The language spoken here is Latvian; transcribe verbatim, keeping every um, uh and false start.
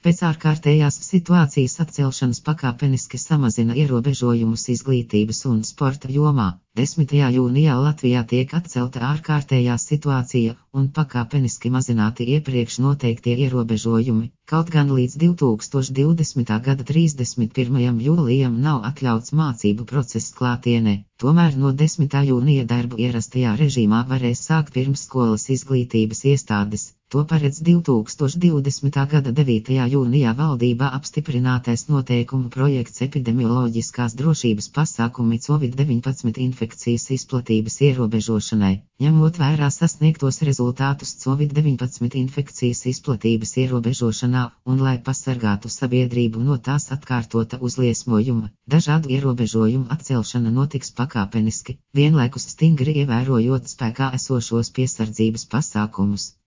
Pēc ārkārtējās situācijas atcelšanas pakāpeniski samazina ierobežojumus izglītības un sporta jomā. desmitajā jūnijā Latvijā tiek atcelta ārkārtējā situācija un pakāpeniski mazināti iepriekš noteiktie ierobežojumi, kaut gan līdz divi tūkstoši divdesmitā gada trīsdesmit pirmajam jūlijam nav atļauts mācību process klātienē. Tomēr no desmitā jūnija darbu ierastajā režīmā varēs sākt pirmsskolas izglītības iestādes. To paredz divi tūkstoši divdesmitā gada devītajā jūnijā valdībā apstiprinātais noteikumu projekts epidemioloģiskās drošības pasākumi covid deviņpadsmit infekcijas izplatības ierobežošanai. Ņemot vērā sasniegtos rezultātus covid deviņpadsmit infekcijas izplatības ierobežošanā un lai pasargātu sabiedrību no tās atkārtota uzliesmojuma, dažādu ierobežojumu atcelšana notiks pakāpeniski, vienlaikus stingri ievērojot spēkā esošos piesardzības pasākumus.